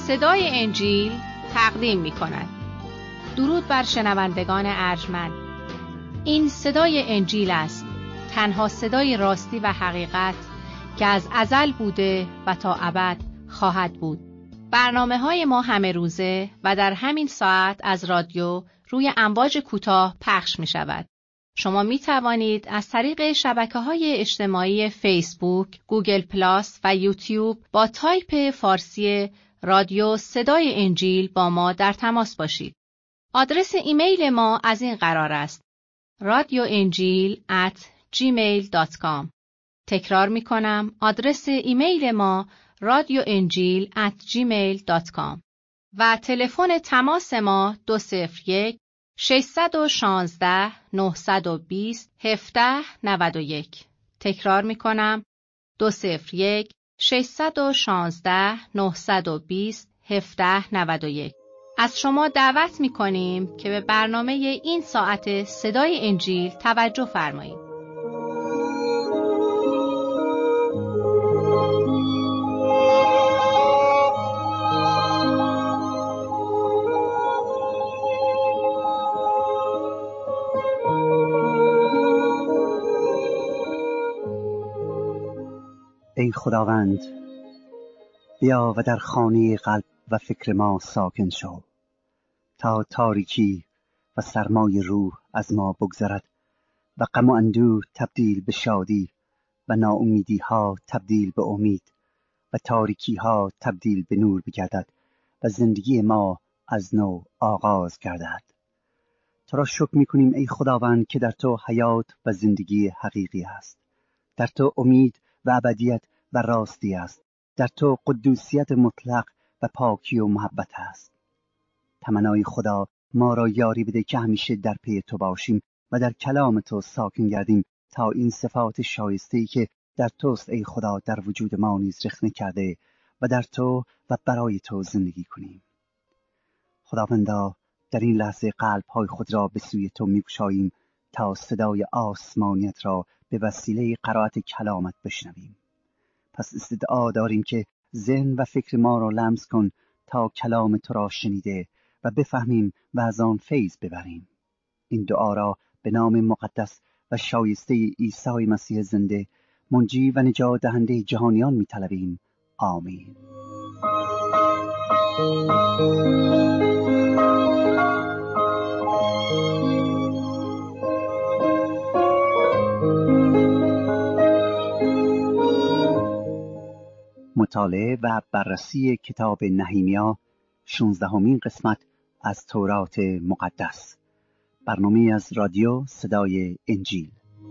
صدای انجیل تقدیم می کند. درود بر شنوندگان ارجمند. این صدای انجیل است، تنها صدای راستی و حقیقت که از ازل بوده و تا ابد خواهد بود. برنامه‌های ما همه روزه و در همین ساعت از رادیو روی امواج کوتاه پخش می شود. شما می توانید از طریق شبکه‌های اجتماعی فیسبوک، گوگل پلاس و یوتیوب با تایپ فارسی رادیو صدای انجیل با ما در تماس باشید. آدرس ایمیل ما از این قرار است: radioenjil@gmail.com. تکرار می کنم، آدرس ایمیل ما radioenjil@gmail.com و تلفن تماس ما 201 616 920 1791. تکرار می کنم، 201 616 920 1791. از شما دعوت می کنیم که به برنامه این ساعت صدای انجیل توجه فرمایید. ای خداوند، بیا و در خانه قلب و فکر ما ساکن شو، تا تاریکی و سرمای روح از ما بگذرد و غم و اندوه تبدیل به شادی و ناامیدی ها تبدیل به امید و تاریکی ها تبدیل به نور بگردد و زندگی ما از نو آغاز گردد. تو را شکر می‌کنیم ای خداوند که در تو حیات و زندگی حقیقی است. در تو امید و ابدیت و راستی است. در تو قدوسیت مطلق و پاکی و محبت است. تمنای خدا ما را یاری بده که همیشه در پی تو باشیم و در کلام تو ساکن گردیم، تا این صفات شایسته‌ای که در توست ای خدا در وجود ما نیز رخنه کرده و در تو و برای تو زندگی کنیم. خداوندا، در این لحظه قلب‌های خود را به سوی تو می‌گشاییم تا صدای آسمانیت را به وسیله قرائت کلامت بشنویم. پس استدعا داریم که ذهن و فکر ما را لمس کن تا کلام تو را شنیده و بفهمیم و از آن فیض ببریم. این دعا را به نام مقدس و شایسته عیسی مسیح زنده، منجی و نجات دهنده جهانیان می‌طلبیم. آمین. مطالعه و بررسی کتاب نهیمیا، 16مین قسمت از تورات مقدس. برنامه از رادیو صدای انجیل.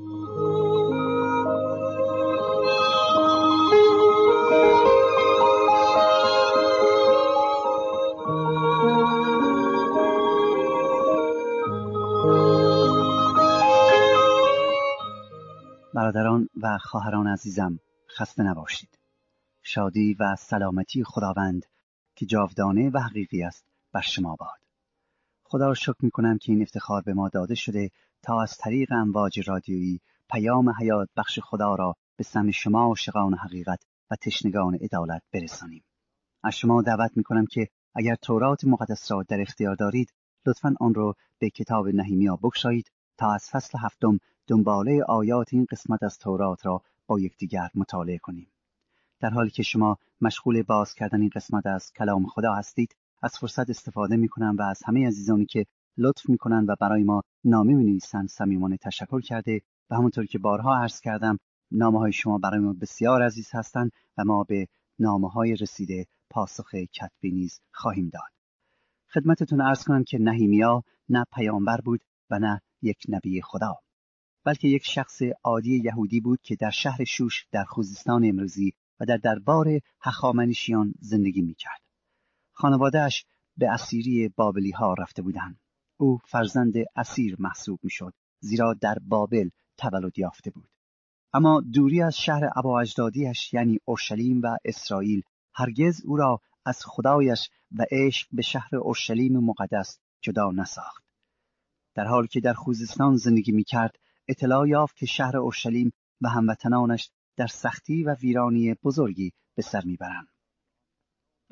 برادران و خواهران عزیزم، خسته نباشید. شادی و سلامتی خداوند که جاودانه و حقیقی است بر شما باد. خدا را شکر می‌کنم که این افتخار به ما داده شده تا از طریق امواج رادیویی پیام حیات بخش خدا را به سمع شما عاشقان حقیقت و تشنگان عدالت برسانیم. از شما دعوت می‌کنم که اگر تورات مقدس را در اختیار دارید، لطفاً آن را به کتاب نهیمیا بگشایید تا از فصل 7 دنباله آیات این قسمت از تورات را با یکدیگر مطالعه کنیم. در حالی که شما مشغول باز کردن این قسمت از کلام خدا هستید، از فرصت استفاده می‌کنم و از همه عزیزانی که لطف می‌کنند و برای ما نامه می‌نویسند صمیمانه تشکر کرده و همونطور که بارها عرض کردم، نامه‌های شما برای ما بسیار عزیز هستند و ما به نامه‌های رسیده پاسخ کتبی نیز خواهیم داد. خدمتتون عرض کنم که نهیمیا نه پیامبر بود و نه یک نبی خدا، بلکه یک شخص عادی یهودی بود که در شهر شوش در خوزستان امروزی و در دربار هخامنشیان زندگی می‌کرد. خانواده‌اش به اسیری بابلی‌ها رفته بودند. او فرزند اسیر محسوب می‌شد، زیرا در بابل تولد یافته بود. اما دوری از شهر ابواجدادیش یعنی اورشلیم و اسرائیل هرگز او را از خدایش و عشق به شهر اورشلیم مقدس جدا نساخت. در حالی که در خوزستان زندگی می‌کرد، اطلاع یافت که شهر اورشلیم و هموطنانش در سختی و ویرانی بزرگی به سر میبرند. او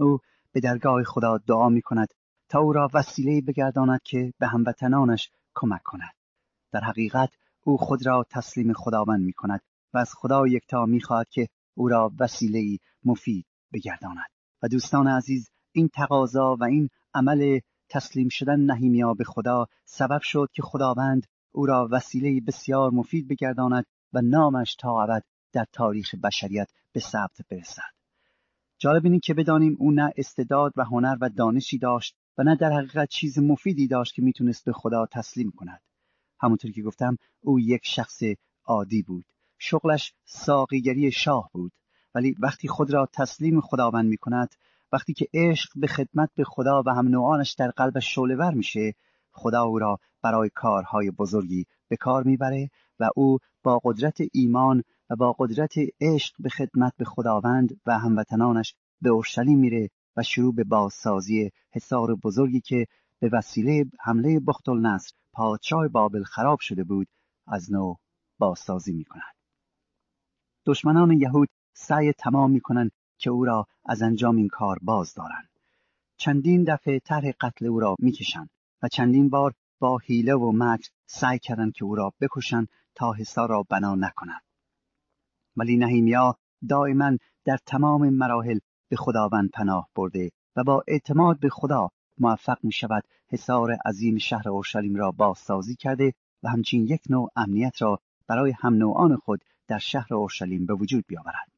به درگاه خدا دعا می کند تا او را وسیله بگرداند که به هموطنانش کمک کند. در حقیقت او خود را تسلیم خداوند می کند و از خدا یکتا می خواهد که او را وسیله مفید بگرداند. و دوستان عزیز، این تقاضا و این عمل تسلیم شدن نهیمیا به خدا سبب شد که خداوند او را وسیله بسیار مفید بگرداند و نامش تا ابد در تاریخ بشریت به ثبت برسد. جالب اینه که بدانیم او نه استعداد و هنر و دانشی داشت و نه در حقیقت چیز مفیدی داشت که میتونست به خدا تسلیم کند. همونطور که گفتم او یک شخص عادی بود. شغلش ساقیگری شاه بود، ولی وقتی خود را تسلیم خداوند میکند، وقتی که عشق به خدمت به خدا و هم نوعانش در قلبش شعله‌ور میشه، خدا او را برای کارهای بزرگی به کار میبره و او با قدرت ایمان و با قدرت عشق به خدمت به خداوند و هموطنانش به اورشلیم میره و شروع به بازسازی حصار بزرگی که به وسیله حمله بختالنصر پادشاه بابل خراب شده بود از نو بازسازی میکند. دشمنان یهود سعی تمام میکنند که او را از انجام این کار باز دارند. چندین دفعه طرح قتل او را میکشند و چندین بار با حیله و مکر سعی کردند که او را بکشند تا حصار را بنا نکند. ولی نهیمیا دائما در تمام مراحل به خداوند پناه برده و با اعتماد به خدا موفق می شود حصار عظیم شهر اورشلیم را بازسازی کرده و همچنین یک نوع امنیت را برای هم نوعان خود در شهر اورشلیم به وجود بیاورد.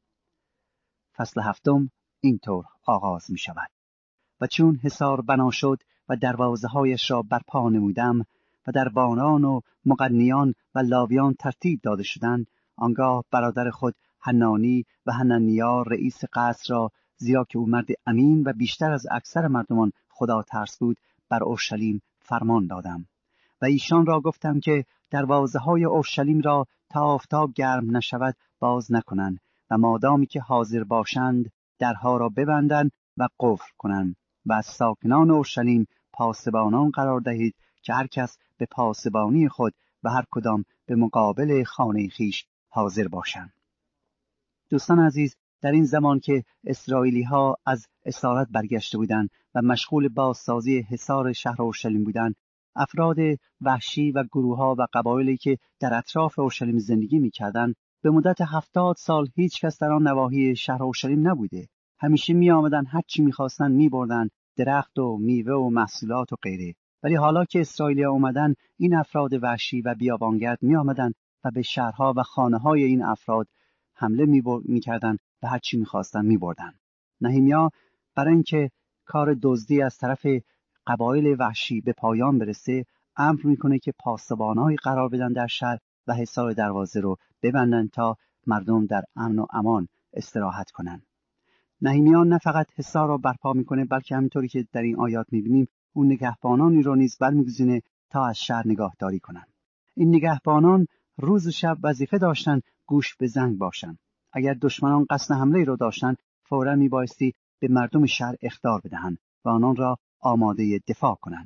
فصل 7 اینطور آغاز می شود: و چون حصار بنا شد و دروازه‌هایش را برپا نمودم و دربانان و مغنیان و لاویان ترتیب داده شدند، آنگاه برادر خود حنانی و حنانیا رئیس قصر را، زیرا که او مرد امین و بیشتر از اکثر مردمان خدا ترس بود، بر اورشلیم فرمان دادم و ایشان را گفتم که دروازه‌های اورشلیم را تا آفتاب گرم نشود باز نکنند و مادامی که حاضر باشند درها را ببندند و قفل کنند و از ساکنان اورشلیم پاسبانان قرار دهید که هر کس به پاسبانی خود و هر کدام به مقابل خانه خیش حاضر باشند. دوستان عزیز، در این زمان که اسرائیلی ها از اسارت برگشته بودند و مشغول بازسازی حصار شهر اورشلیم بودند، افراد وحشی و گروه ها و قبایلی که در اطراف اورشلیم زندگی می‌کردند به مدت 70 سال هیچ کس در آن نواحی شهر اورشلیم نبوده. همیشه می آمدن هر چی می‌خواستن می‌بردن، درخت و میوه و محصولات و غیره. ولی حالا که اسرائیلی‌ها اومدن، این افراد وحشی و بیابانگرد می آمدن و به شهرها و خانه‌های این افراد حمله می‌کردند و هر چی می‌خواستن می‌بردن. نهیمیا برای اینکه کار دزدی از طرف قبایل وحشی به پایان برسه، امر میکنه که پاسبانایی قرار بدن در شهر و حصار دروازه رو ببندن تا مردم در امن و امان استراحت کنن. نهیمیا نه فقط حصار را برپا میکنه، بلکه همینطوری که در این آیات میبینیم اون نگهبانانی رو نیز برمیگزینه تا از شهر نگهداری کنن. این نگهبانان روز و شب وظیفه داشتن گوش به زنگ باشن. اگر دشمنان قصد حمله رو داشتن، فوراً میبایستی به مردم شهر اخطار بدهند و آنان را آماده دفاع کنند.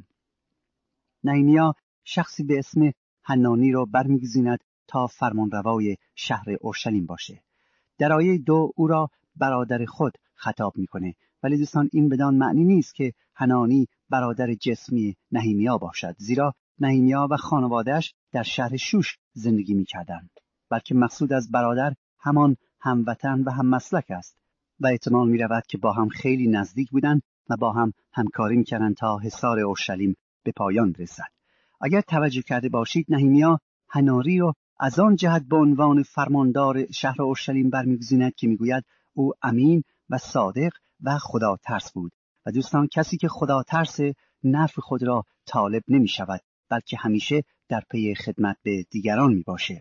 نهیمیا شخصی به اسم حنانی را برمیگزیند تا فرمانروای شهر اورشلیم باشه. در آیه 2 او را برادر خود خطاب میکنه، ولی دوستان این بدان معنی نیست که حنانی برادر جسمی نهیمیا باشد، زیرا نهیمیا و خانواده‌اش در شهر شوش زندگی میکردند، بلکه مقصود از برادر همان هموطن و هم مسلک است و احتمال میرود که با هم خیلی نزدیک بودند و با هم همکاری میکردند تا حصار اورشلیم به پایان برسد. اگر توجه کرده باشید، نهیمیا حنانی را از آن جهت به عنوان فرماندار شهر اورشلیم برمیگزیند که میگوید او امین و صادق و خدا ترس بود. و دوستان، کسی که خدا ترس نفع خود را طالب نمی شود، بلکه همیشه در پی خدمت به دیگران می باشه.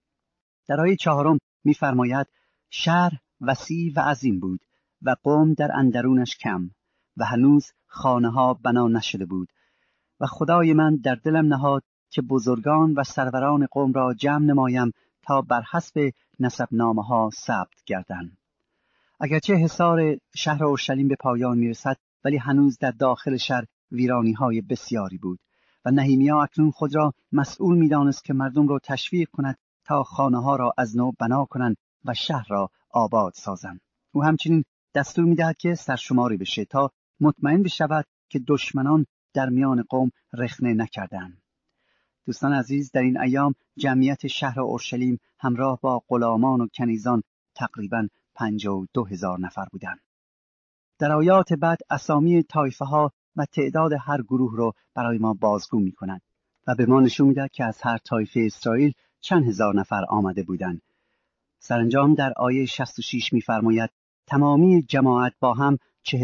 در آیه 4 می فرماید شهر وسیع و عظیم بود و قوم در اندرونش کم و هنوز خانه ها بنا نشده بود و خدای من در دلم نهاد که بزرگان و سروران قوم را جمع نمایم تا بر حسب نسبنامه ها ثبت گردند. اگرچه حصار شهر اورشلیم به پایان میرسد، ولی هنوز در داخل شهر ویرانی های بسیاری بود و نهیمیا اکنون خود را مسئول میدانست که مردم را تشویق کند تا خانه ها را از نو بنا کنند و شهر را آباد سازند. او همچنین دستور میدهد که سرشماری بشه تا مطمئن بشود که دشمنان در میان قوم رخنه نکردند. دوستان عزیز، در این ایام جمعیت شهر اورشلیم همراه با غلامان و کنیزان تقریباً 52,000 نفر بودند. در آیات بعد اسامی طایفه ها و تعداد هر گروه رو برای ما بازگو می کنند و به ما نشون میده که از هر طایفه اسرائیل چند هزار نفر آمده بودند. سرانجام در آیه 66 می‌فرماید تمامی جماعت با هم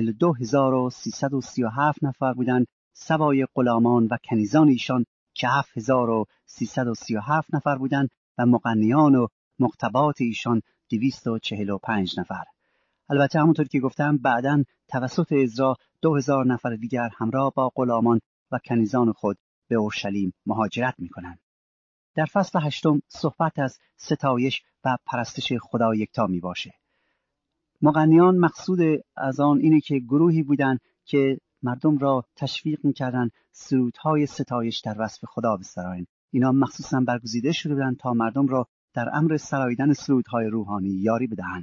42,337 نفر بودند، سوای غلامان و کنیزان ایشان که 7,337 نفر بودند و مغنیان و مقتبات ایشان 245 نفر. البته همونطور که گفتم بعداً توسط عزرا 2,000 نفر دیگر همراه با غلامان و کنیزان خود به اورشلیم مهاجرت می‌کنند. در فصل 8 صحبت از ستایش و پرستش خدا یکتا می باشه. مغنیان مقصود از آن اینه که گروهی بودند که مردم را تشویق می‌کردند سرودهای ستایش در وصف خدا بسرایند. اینا مخصوصاً برگزیده شده بودند تا مردم را در امر سراییدن سرودهای روحانی یاری بدهند.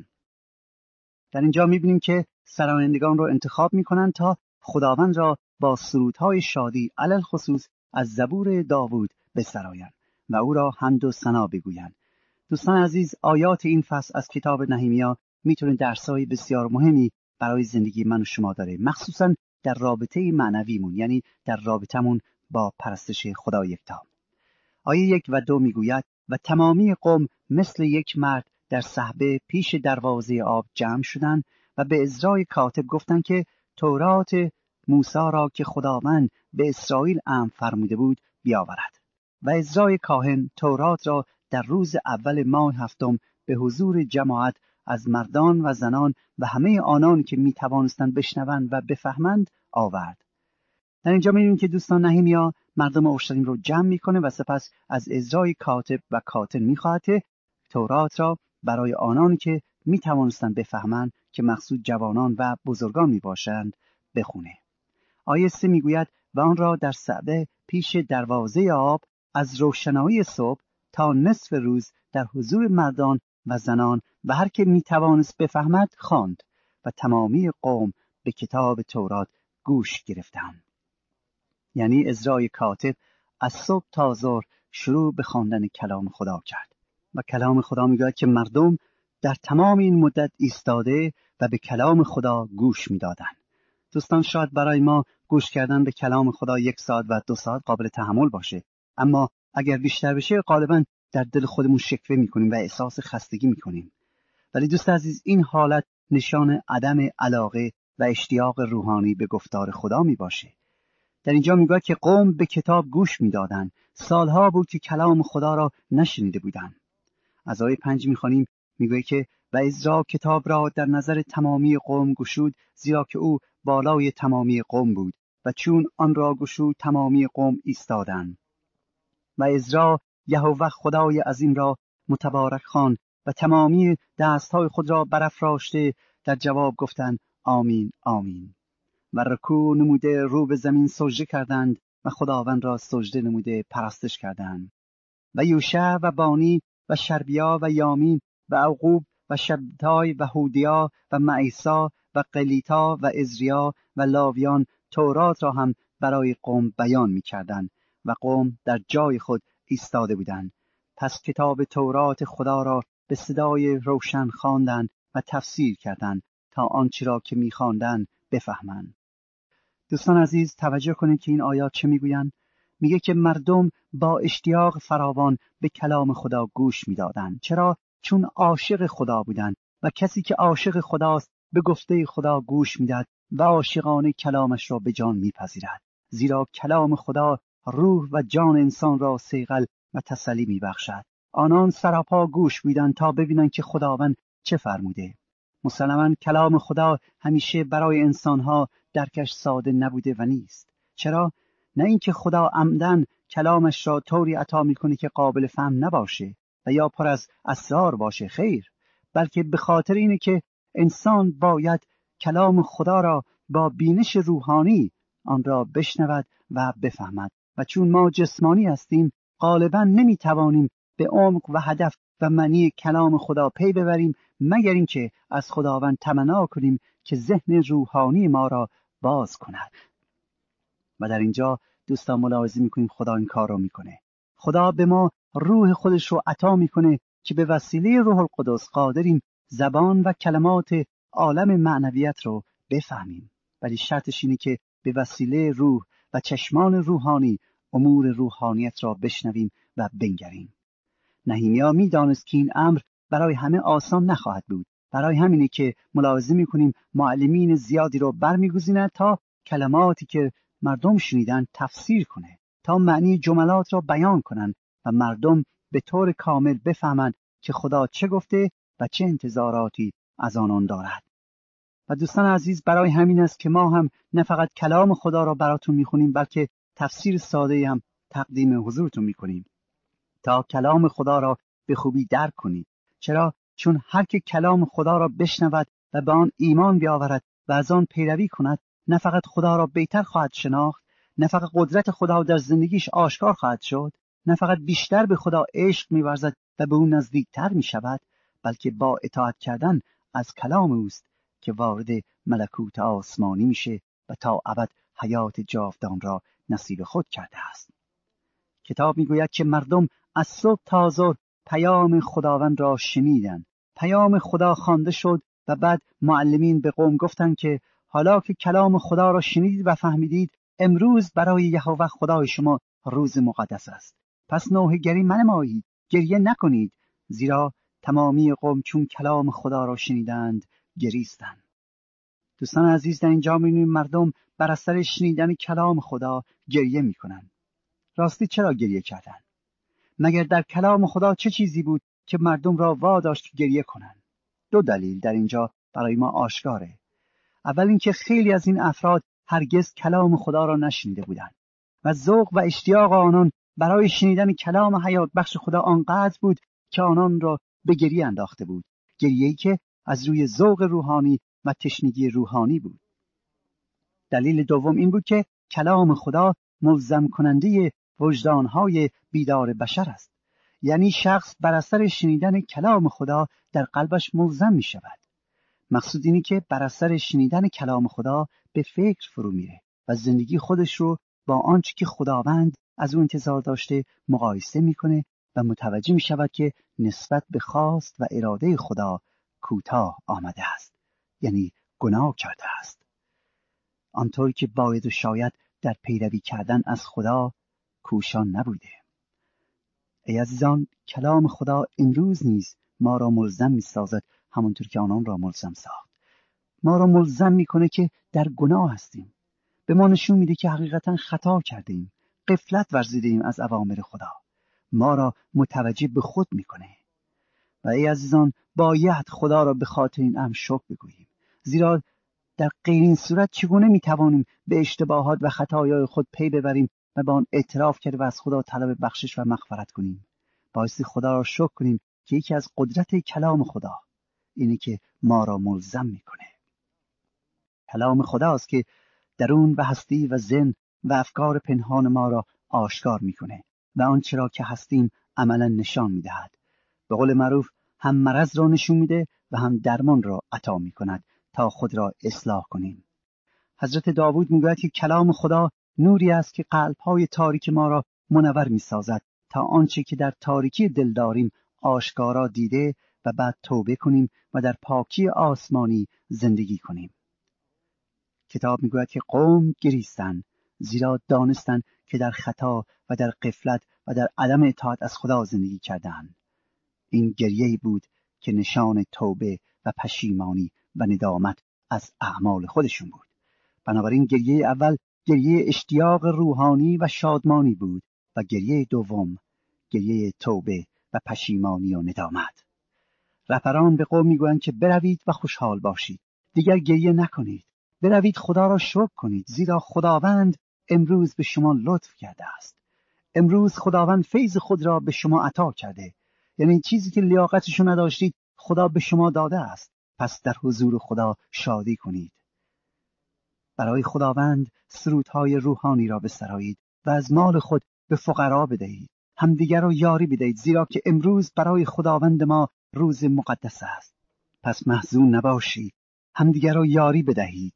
در اینجا می‌بینیم که سرایندگان را انتخاب می‌کنند تا خداوند را با سرودهای شادی علل خصوص از زبور داوود بسرایند و او را حمد و ثنا بگویند. دوستان عزیز، آیات این فصل از کتاب نهمیا میتونه درسای بسیار مهمی برای زندگی من و شما داره، مخصوصا در رابطه معنویمون، یعنی در رابطمون با پرستش خدا یکتا. آیه 1 و 2 میگوید و تمامی قوم مثل یک مرد در صحبه پیش دروازه آب جمع شدند و به عزرای کاتب گفتند که تورات موسی را که خداوند به اسرائیل امر فرموده بود بیاورد. و عزرای کاهن تورات را در روز اول ماه هفتم به حضور جماعت از مردان و زنان و همه آنان که می توانستند بشنوند و بفهمند آورد. در اینجا می‌بینیم که دوستان نهمیا مردم اورشلیم رو جمع میکنه و سپس از عزرای کاتب و کاتب میخواهد که تورات را برای آنانی که می توانستند بفهمند که مقصود جوانان و بزرگان می باشند بخونه. آیه 3 میگوید و آن را در صعبه پیش دروازه آب از روشنایی صبح تا نصف روز در حضور مردان و زنان و هر که می توانست بفهمد خواند و تمامی قوم به کتاب تورات گوش گرفتند. یعنی عزرای کاتب از صبح تا ظهر شروع به خواندن کلام خدا کرد و کلام خدا میگوید که مردم در تمام این مدت ایستاده و به کلام خدا گوش میدادند. دوستان شاید برای ما گوش کردن به کلام خدا 1 ساعت و 2 ساعت قابل تحمل باشه، اما اگر بیشتر بشه غالبا در دل خودمون شکوه میکنیم و احساس خستگی میکنیم. ولی دوست عزیز، این حالت نشان عدم علاقه و اشتیاق روحانی به گفتار خدا میباشه. در اینجا میگه که قوم به کتاب گوش میدادند. سالها بود که کلام خدا را نشنیده بودند. از آیه 5 میخوانیم، میگه که و عزرا کتاب را در نظر تمامی قوم گشود، زیرا که او بالای تمامی قوم بود و چون آن را گشود تمامی قوم ایستادند. و عزرا یهوه خدای عظیم را متبارک خواند و تمامی دستهای خود را برافراشته در جواب گفتند آمین آمین. و رکوع نموده رو به زمین سجده کردند و خداوند را سجده نموده پرستش کردند. و یوشع و بانی و شربیا و یامین و عقوب و شبتای و هودیا و معیسا و قلیتا و ازریا و لاویان تورات را هم برای قوم بیان می کردند و قوم در جای خود ایستاده بودند. پس کتاب تورات خدا را به صدای روشن خواندند و تفسیر کردند تا آنچه را که می خواندند بفهمند. دوستان عزیز، توجه کنید که این آیات چه میگویند. میگه که مردم با اشتیاق فراوان به کلام خدا گوش میدادند. چرا؟ چون عاشق خدا بودند و کسی که عاشق خداست به گفته خدا گوش میدهد و عاشقانه کلامش را به جان میپذیرد، زیرا کلام خدا روح و جان انسان را صیقل و تسلی میبخشد. آنان سراپا گوش میدن تا ببینن که خداوند چه فرموده. مسلماً کلام خدا همیشه برای انسانها درکش ساده نبوده و نیست. چرا؟ نه اینکه خدا عمدن کلامش را طوری عطا میکنه که قابل فهم نباشه و یا پر از اسرار باشه، خیر، بلکه به خاطر اینه که انسان باید کلام خدا را با بینش روحانی آن را بشنود و بفهمد. و چون ما جسمانی هستیم غالبا نمیتوانیم به عمق و هدف و معنی کلام خدا پی ببریم مگر اینکه از خداوند تمنا کنیم که ذهن روحانی ما را باز کند. و در اینجا دوستان ملاحظه میکنیم خدا این کار رو میکنه. خدا به ما روح خودش رو عطا میکنه که به وسیله روح القدس قادریم زبان و کلمات عالم معنویت رو بفهمیم. ولی شرطش اینه که به وسیله روح و چشمان روحانی امور روحانیت را بشنویم و بنگریم. نهیمیا میدانست که این امر برای همه آسان نخواهد بود. برای همینه که ملاحظه میکنیم معلمین زیادی رو برمیگزیند تا کلماتی که مردم شنیدن تفسیر کنه، تا معنی جملات را بیان کنن و مردم به طور کامل بفهمند که خدا چه گفته و چه انتظاراتی از آنان دارد. و دوستان عزیز، برای همین است که ما هم نه فقط کلام خدا را براتون میخونیم، بلکه تفسیر ساده هم تقدیم حضورتون میکنیم تا کلام خدا را به خوبی درک کنید. چرا؟ چون هر که کلام خدا را بشنود و به آن ایمان بیاورد و از آن پیروی کند، نه فقط خدا را بهتر خواهد شناخت، نه فقط قدرت خدا در زندگیش آشکار خواهد شد، نه فقط بیشتر به خدا عشق می‌ورزد و به او نزدیکتر می‌شود، بلکه با اطاعت کردن از کلام اوست که وارد ملکوت آسمانی میشه و تا ابد حیات جاودان را نصیب خود کرده است. کتاب میگوید که مردم از صبح تا ظهر پیام خداوند را شنیدند. پیام خدا خوانده شد و بعد معلمین به قوم گفتند که حالا که کلام خدا را شنیدید و فهمیدید، امروز برای یهوه خدای شما روز مقدس است. پس نوحه‌گری منمایید، گریه نکنید، زیرا تمامی قوم چون کلام خدا را شنیدند گریستند. دوستان عزیز، در اینجا می‌بینیم مردم بر اثر شنیدن کلام خدا گریه می‌کنند. راستی چرا گریه کردند؟ مگر در کلام خدا چه چیزی بود که مردم را واداشت که گریه کنند؟ دو دلیل در اینجا برای ما آشکاره. اول اینکه خیلی از این افراد هرگز کلام خدا را نشنیده بودند و ذوق و اشتیاق آنان برای شنیدن کلام حیات بخش خدا آنقدر بود که آنان را به گریه انداخته بود. گریه‌ای که از روی ذوق روحانی و تشنگی روحانی بود. دلیل دوم این بود که کلام خدا ملزم کننده وجدانهای بیدار بشر است. یعنی شخص بر اثر شنیدن کلام خدا در قلبش ملزم می شود. مقصود اینه که بر اثر شنیدن کلام خدا به فکر فرو میره و زندگی خودش رو با آنچه که خداوند از اون انتظار داشته مقایسه میکنه و متوجه می شود که نسبت به خواست و اراده خدا کوتاه آمده است، یعنی گناه کرده است، آنطور که باید و شاید در پیروی کردن از خدا کوشان نبوده. ای عزیزان، کلام خدا امروز نیز ما را ملزم می سازد همونطور که آنان را ملزم ساخت. ما را ملزم میکنه که در گناه هستیم. به ما نشون میده که حقیقتا خطا کرده ایم، غفلت ورزیده ایم از اوامر خدا. ما را متوجه به خود میکنه. و ای عزیزان، باید خدا را به خاطر این امر شکر بگوییم، زیرا در غیر این صورت چگونه میتوانیم به اشتباهات و خطایای خود پی ببریم و به آن اعتراف کرده و از خدا طلب بخشش و مغفرت کنیم. بایستی خدا را شکر کنیم که یکی از قدرت کلام خدا اینه که ما را ملزم میکنه. کلام خداست که درون و هستی و ذهن و افکار پنهان ما را آشکار میکنه و آنچه را که هستیم عملا نشان میدهد. به قول معروف هم مرض را نشون میده و هم درمان را عطا میکند تا خود را اصلاح کنیم. حضرت داوود میگوید که کلام خدا نوری است که قلب‌های تاریک ما را منور میسازد تا آنچه که در تاریکی دل داریم آشکارا دیده و بعد توبه کنیم و در پاکی آسمانی زندگی کنیم. کتاب میگوید که قوم گریستند زیرا دانستند که در خطا و در غفلت و در عدم اطاعت از خدا زندگی کردند. این گریه‌ای بود که نشان توبه و پشیمانی و ندامت از اعمال خودشون بود. بنابراین گریه اول گریه اشتیاق روحانی و شادمانی بود و گریه دوم گریه توبه و پشیمانی و ندامت. رهبران به قوم میگویند که بروید و خوشحال باشید، دیگر گریه نکنید، بروید خدا را شکر کنید، زیرا خداوند امروز به شما لطف کرده است. امروز خداوند فیض خود را به شما عطا کرده، یعنی چیزی که لیاقتشو نداشتید خدا به شما داده است. پس در حضور خدا شادی کنید. برای خداوند سرودهای روحانی را بسرایید و از مال خود به فقرا بدهید. همدیگر را یاری بدهید، زیرا که امروز برای خداوند ما روز مقدس است. پس محزون نباشید، همدیگر را یاری بدهید،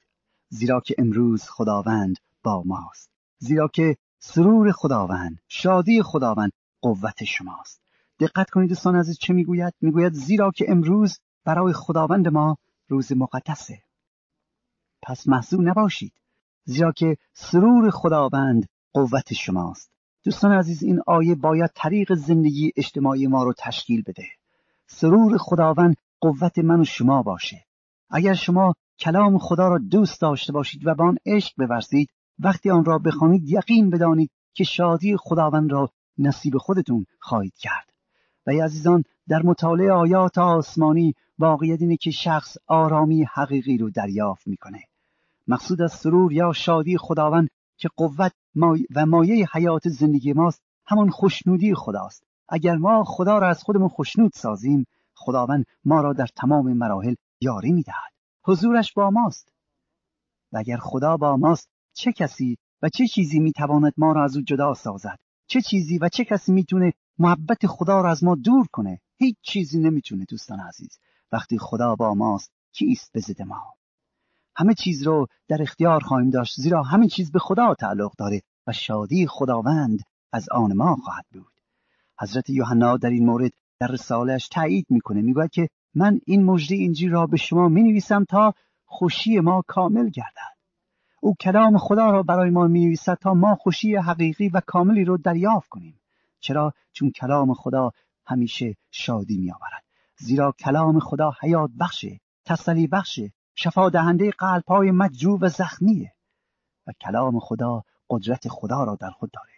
زیرا که امروز خداوند با ماست. زیرا که سرور خداوند، شادی خداوند قوت شماست. دقت کنید دوستان عزیز چه میگوید؟ میگوید زیرا که امروز برای خداوند ما روز مقدسه. پس محزون نباشید، زیرا که سرور خداوند قوت شماست. دوستان عزیز این آیه باید طریق زندگی اجتماعی ما رو تشکیل بده. سرور خداوند قوت من و شما باشه. اگر شما کلام خدا را دوست داشته باشید و به آن عشق بورزید، وقتی آن را بخوانید یقین بدانید که شادی خداوند را نصیب خودتون خواهید کرد. و ای عزیزان، در مطالعه آیات آسمانی واقعیت اینه که شخص آرامی حقیقی رو دریافت میکنه. مقصود از سرور یا شادی خداوند که قوت و مایه حیات زندگی ماست، همان خوشنودی خداست. اگر ما خدا را از خودمون خوشنود سازیم، خداوند ما را در تمام مراحل یاری میدهد. حضورش با ماست. و اگر خدا با ماست، چه کسی و چه چیزی میتواند ما را از او جدا سازد؟ چه چیزی و چه کسی میتونه محبت خدا را از ما دور کنه؟ هیچ چیزی نمیتونه دوستان عزیز. وقتی خدا با ماست، کیست به ضد ما؟ همه چیز رو در اختیار خواهیم داشت، زیرا همه چیز به خدا تعلق داره و شادی خداوند از آن ما خواهد بود. حضرت یوحنا در این مورد در رساله‌اش تایید میکنه، میگوید که من این مژده انجیل را به شما مینویسم تا خوشی ما کامل گردد. او کلام خدا را برای ما مینویسد تا ما خوشی حقیقی و کاملی رو دریافت کنیم. چرا؟ چون کلام خدا همیشه شادی میآورد. زیرا کلام خدا حیات بخشه، تسلی بخشه، شفا دهنده قلب‌های مجروح و زخمیه و کلام خدا قدرت خدا را در خود داره.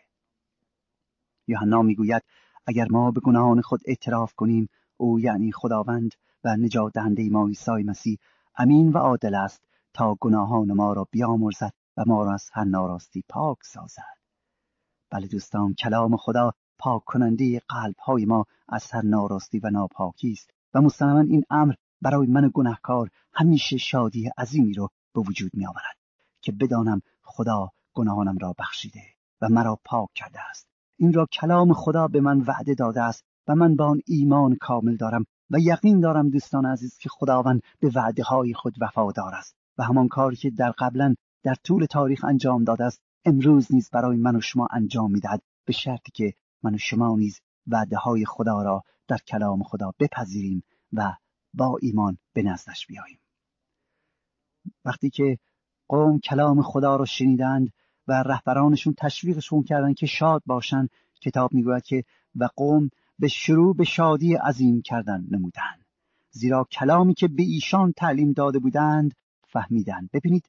یوحنا میگوید اگر ما به گناهان خود اعتراف کنیم، او یعنی خداوند و نجات دهنده ما عیسی مسیح امین و عادل است تا گناهان ما را بیامرزد و ما را از هر ناراستی پاک سازد. بله دوستان، کلام خدا پاک کننده قلب‌های ما از هر ناراستی و ناپاکی است و مستقیما این امر برای من گناهکار همیشه شادی عظیمی رو به وجود می آورد که بدانم خدا گناهانم را بخشیده و مرا پاک کرده است. این را کلام خدا به من وعده داده است و من با آن ایمان کامل دارم و یقین دارم دوستان عزیز که خداوند به وعده های خود وفادار است و همان کاری که قبلا در طول تاریخ انجام داده است امروز نیز برای من و شما انجام می‌دهد، به شرطی که من و شما نیز وعده های خدا را در کلام خدا بپذیریم و با ایمان به نزدش بیاییم. وقتی که قوم کلام خدا را شنیدند و رهبرانشون تشویقشون کردند که شاد باشند، کتاب میگوید که و قوم به شروع به شادی عظیم کردن نمودند، زیرا کلامی که به ایشان تعلیم داده بودند فهمیدند. ببینید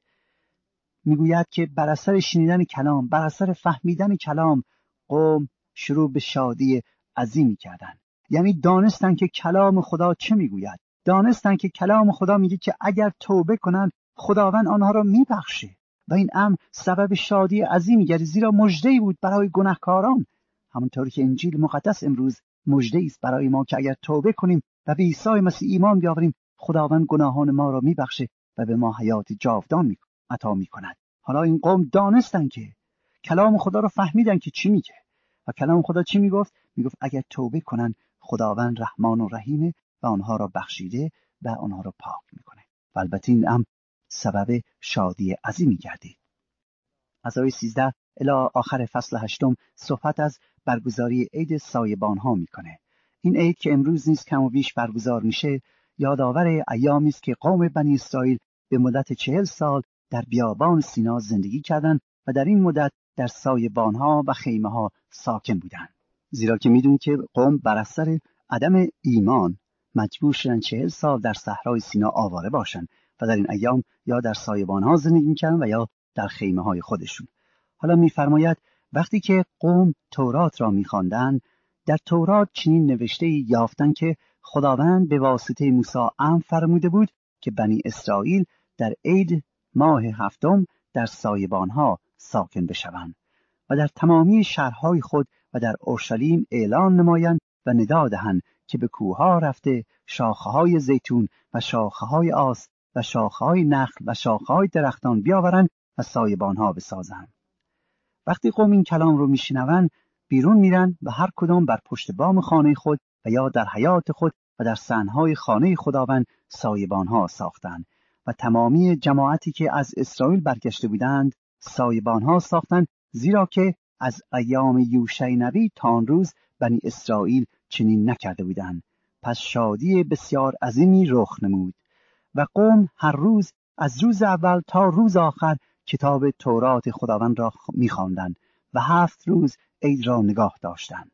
میگوید که بر اثر شنیدن کلام، بر اثر فهمیدن کلام، قوم شروع به شادی عظیمی کردند. یعنی دانستن که کلام خدا چه میگوید، دانستن که کلام خدا میگه که اگر توبه کنن خداوند آنها را میبخشه و این امر سبب شادی عظیمی گردید، زیرا مژده‌ای بود برای گناهکاران، همونطوری که انجیل مقدس امروز مژده‌ای است برای ما که اگر توبه کنیم و به عیسی مسیح ایمان بیاوریم خداوند گناهان ما را میبخشه و به ما حیات جاودان عطا میکند. حالا این قوم دانستن که کلام خدا را فهمیدن که چی میگه و کلام خدا چی میگفت؟ میگفت اگر توبه کنن خداوند رحمان و رحیمه و آنها را بخشیده و آنها را پاک میکنه. و البته این امر سبب شادی عظیمی گردید. از آیه 13 الی آخر فصل 8 صحبت از برگزاری عید سایبان ها میکنه. این عید که امروز نیز کم و بیش برگزار میشه یادآور ایامی است که قوم بنی اسرائیل به مدت 40 سال در بیابان سینا زندگی کردند و در این مدت در سایبان ها و خیمه ها ساکن بودند. زیرا که میدونید که قوم بر اثر عدم ایمان مجبور شدن 40 سال در صحرای سینا آواره باشند و در این ایام یا در سایبان ها زندگی میکردن و یا در خیمه های خودشون. حالا میفرماید وقتی که قوم تورات را میخواندند، در تورات چنین نوشته یافتند که خداوند به واسطه موسی امر فرموده بود که بنی اسرائیل در عید ماه 7 در سایبان ها ساکن بشوند و در تمامی شهرهای خود و در اورشلیم اعلان نمایند و ندا دهند که به کوهها رفته شاخه‌های زیتون و شاخه‌های آس و شاخه‌های نخل و شاخه‌های درختان بیاورند و سایبان‌ها بسازند. وقتی قوم این کلام رو میشنوند بیرون میرن و هر کدام بر پشت بام خانه خود و یا در حیاط خود و در صحن‌های خانه خداوند سایبان‌ها ساختند و تمامی جماعتی که از اسرائیل برگشته بودند سایبانها ساختند، زیرا که از ایام یوشع نبی تا آن روز بنی اسرائیل چنین نکرده بودند. پس شادی بسیار عظیمی رخ نمود و قوم هر روز از روز اول تا روز آخر کتاب تورات خداوند را می‌خواندند و 7 روز عید را نگاه داشتند.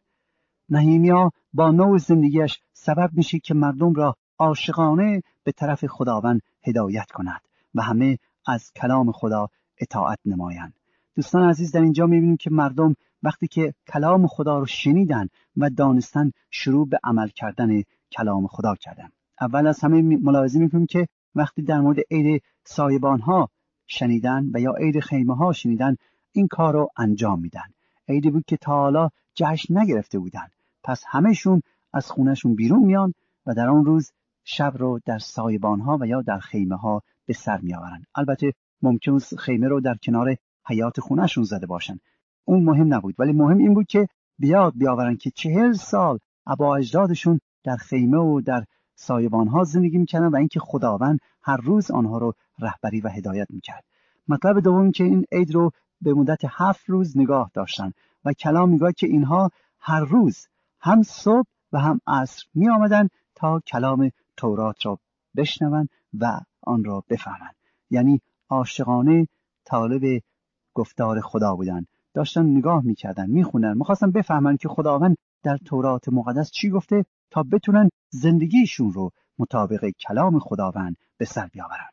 نهمیا با نوع زندگیش سبب میشه که مردم را عاشقانه به طرف خداوند هدایت کند و همه از کلام خدا اطاعت نمایند. دوستان عزیز، در اینجا میبینیم که مردم وقتی که کلام خدا رو شنیدن و دانستن شروع به عمل کردن کلام خدا کردن. اول از همه ملاحظه میکنیم که وقتی در مورد عید سایبانها شنیدن و یا عید خیمه ها شنیدن، این کار رو انجام میدن. عیدی بود که تا حالا جشن نگرفته بودن. پس همهشون از خونهشون بیرون میان و در آن روز شب رو در سایبانها و یا در خیمه ها به سر میآورن. البته ممکن است خیمه رو در کنار حیاط خونهشون زده باشن، اون مهم نبود، ولی مهم این بود که بیاورن که 40 سال ابا اجدادشون در خیمه و در سایبانها زندگی میکردن و اینکه خداوند هر روز آنها رو رهبری و هدایت میکرد. مطلب دوم که این عید رو به مدت 7 روز نگاه داشتن و کلام میگه که اینها هر روز هم صبح و هم عصر می آمدن تا کلام تورات را بشنون و آن را بفهمند. یعنی عاشقانه طالب گفتار خدا بودن، داشتن نگاه میکردن، میخونن، میخواستن بفهمن که خداوند در تورات مقدس چی گفته تا بتونن زندگیشون رو مطابق کلام خداوند به سر بیاورن.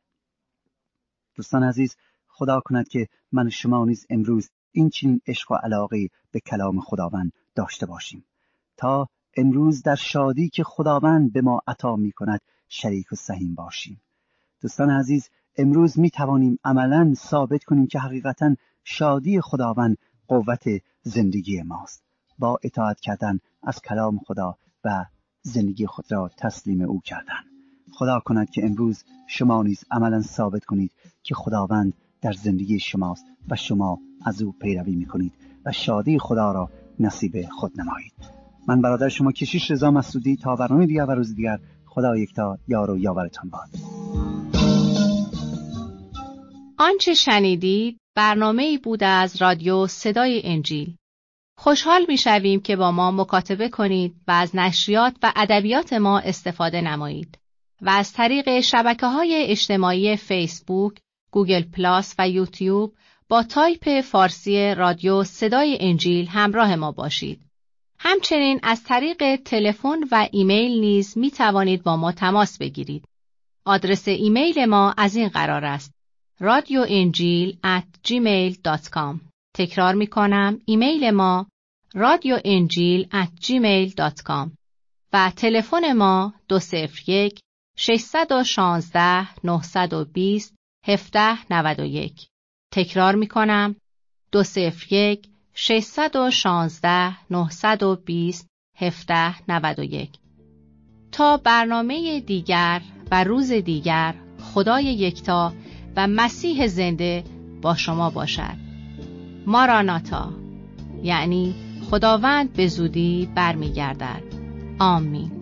دوستان عزیز، خدا کند که من و شما نیز امروز این چنین عشق و علاقه به کلام خداوند داشته باشیم تا امروز در شادی که خداوند به ما عطا می کند شریک و سهیم باشیم. دوستان عزیز، امروز می توانیم عملاً ثابت کنیم که حقیقتاً شادی خداوند قوت زندگی ماست، با اطاعت کردن از کلام خدا و زندگی خود را تسلیم او کردن. خدا کند که امروز شما نیز عملاً ثابت کنید که خداوند در زندگی شماست و شما از او پیروی می کنید و شادی خدا را نصیب خود نمایید. من برادر شما کشیش رضا مسعودی، تا برنامه دیگر و روز دیگر، خدا یکتا یار و یاورتان باد. آنچه شنیدید برنامه‌ای بود از رادیو صدای انجیل. خوشحال می‌شویم که با ما مکاتبه کنید و از نشریات و ادبیات ما استفاده نمایید و از طریق شبکه‌های اجتماعی فیسبوک، گوگل پلاس و یوتیوب با تایپ فارسی رادیو صدای انجیل همراه ما باشید. همچنین از طریق تلفن و ایمیل نیز می توانید با ما تماس بگیرید. آدرس ایمیل ما از این قرار است: radioenjil@gmail.com. تکرار می کنم، ایمیل ما radioenjil@gmail.com و تلفن ما 201 616 920 1791. تکرار می کنم، 201 616 920 1791. تا برنامه دیگر و روز دیگر، خدای یکتا و مسیح زنده با شما باشد. ماراناتا، یعنی خداوند به زودی برمیگردد. آمین.